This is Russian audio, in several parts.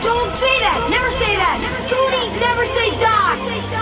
Don't say that. Never say that. Toonies never say die.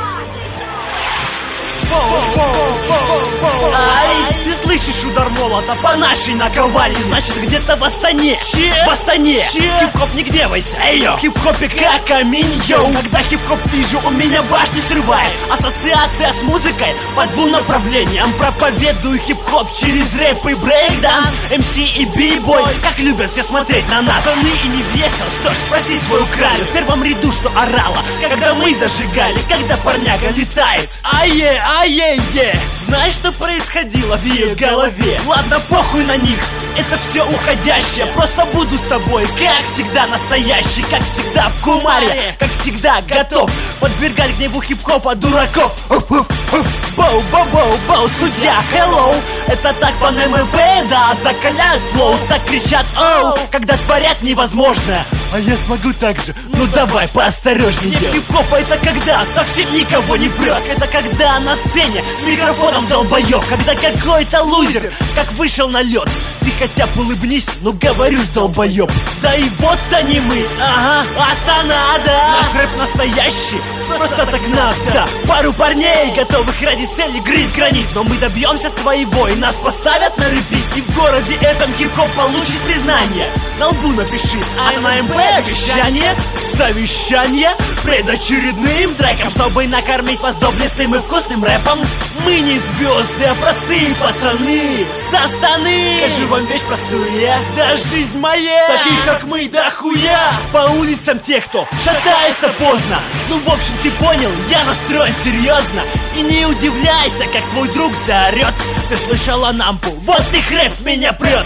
Ай, ты слышишь удар молота, по нашей наковали. Значит, где-то в Астане. В Астане. Хип-хоп, не гневайся, эйо. В хип-хопе как камень, йоу. Когда хип-хоп вижу, у меня башни срывает. Ассоциация с музыкой по двум направлениям. Проповедую хип-хоп через рэп и брейкданс. МС и би-бой, как любят все смотреть на нас. Пацаны и не въехал, что ж, спроси свою кралю. В первом ряду, что орала, когда мы зажигали, когда парняга летает. Ае-ае-е. Знаешь, что происходило в ее голове? Ладно, похуй на них, это все уходящее. Просто буду собой, как всегда настоящий. Как всегда в кумаре, как всегда готов подвергать гневу хип-хопа дураков. Боу-боу-боу-боу, судья, hello. Это так по ММП, да, закаляют флоу. Так кричат, оу, когда творят невозможное. А я смогу так же, ну давай поосторожнее. Хип-хоп это когда совсем никого не прет. Это когда на сцене с микрофоном долбоёб. Когда какой-то лузер, как вышел на лед. Ты хотя бы улыбнись, ну говоришь, долбоёб. Да и вот они мы, ага, Астана, да. Наш рэп настоящий, просто так надо. Пару парней, готовых ради цели грызть гранит. Но мы добьемся своего и нас поставят на репит. И в городе этом хип-хоп получит признание. На лбу напиши, а на МП обещание, совещание пред очередным треком, чтобы накормить вас доблестным и вкусным рэпом. Мы не звезды, а простые пацаны с Астаны. Скажу вам вещь простую, да жизнь моя, таких как мы дохуя. По улицам тех, кто шатается поздно. Ну в общем ты понял, я настроен серьезно. И не удивляйся, как твой друг заорет. Ты слышала нампу, вот их рэп меня прет.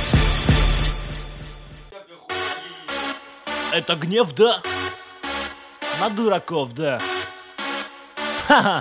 Это гнев, да? На дураков, да. Ха-ха.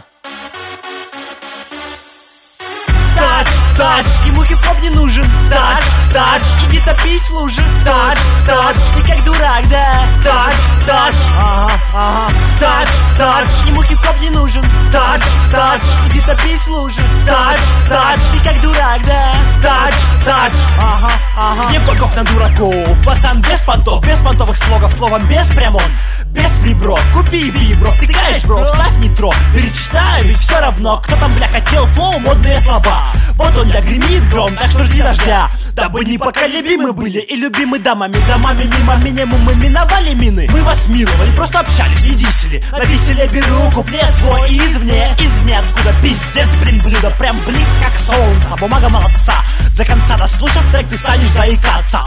Тач, ему хип-хоп не нужен. Тач, иди топись в луже. Тач, ты как дурак, да. Тач, ага. Тач, ему хип-хоп не нужен. Тач, иди топись в луже. Тач, ты как дурак, да. Тач, ага. Гнев богов на дураков. Пацан без понтов, без понтовых слогов. Словом без прям он, без в ребро. Купи вибро, втыкаешь, бро, вставь нитро. Перечитаю, ведь все равно, кто там, бля, хотел флоу, модные слова. Вот он, да, гремит гром, так что жди дождя. Дабы непоколебимы были и любимы дамами. Домами мимо минимумы миновали мины. Мы вас миловали, просто общались и дисели. На веселе беру куплет свой извне. Из ниоткуда пиздец, блин, блюдо. Прям блик, как солнце, бумага молодца. До конца дослушав трек, ты станешь заикаться.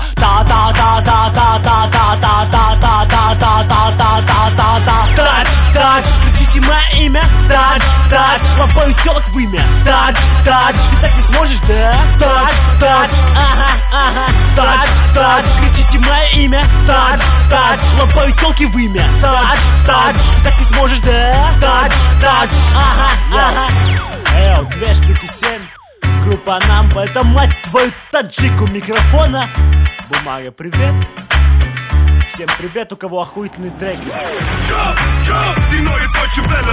Тач, кричите мое имя. Тач, лапаю телок в имя. Тач, ты так не сможешь, да? Тач, ага. Тач, кричите мое имя. Тач, лапаю телки в имя. Тач, ты так не сможешь, да? Тач, ага. Эо, 2 штуки 7. Группа Нампа, это мать твою таджик у микрофона. Бумага, привет. Всем привет, у кого охуительный трек. Die neue deutsche Welle.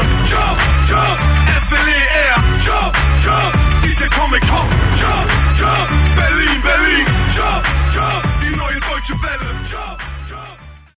SLER. DJ Comic Con. Berlin. Die neue deutsche Welle.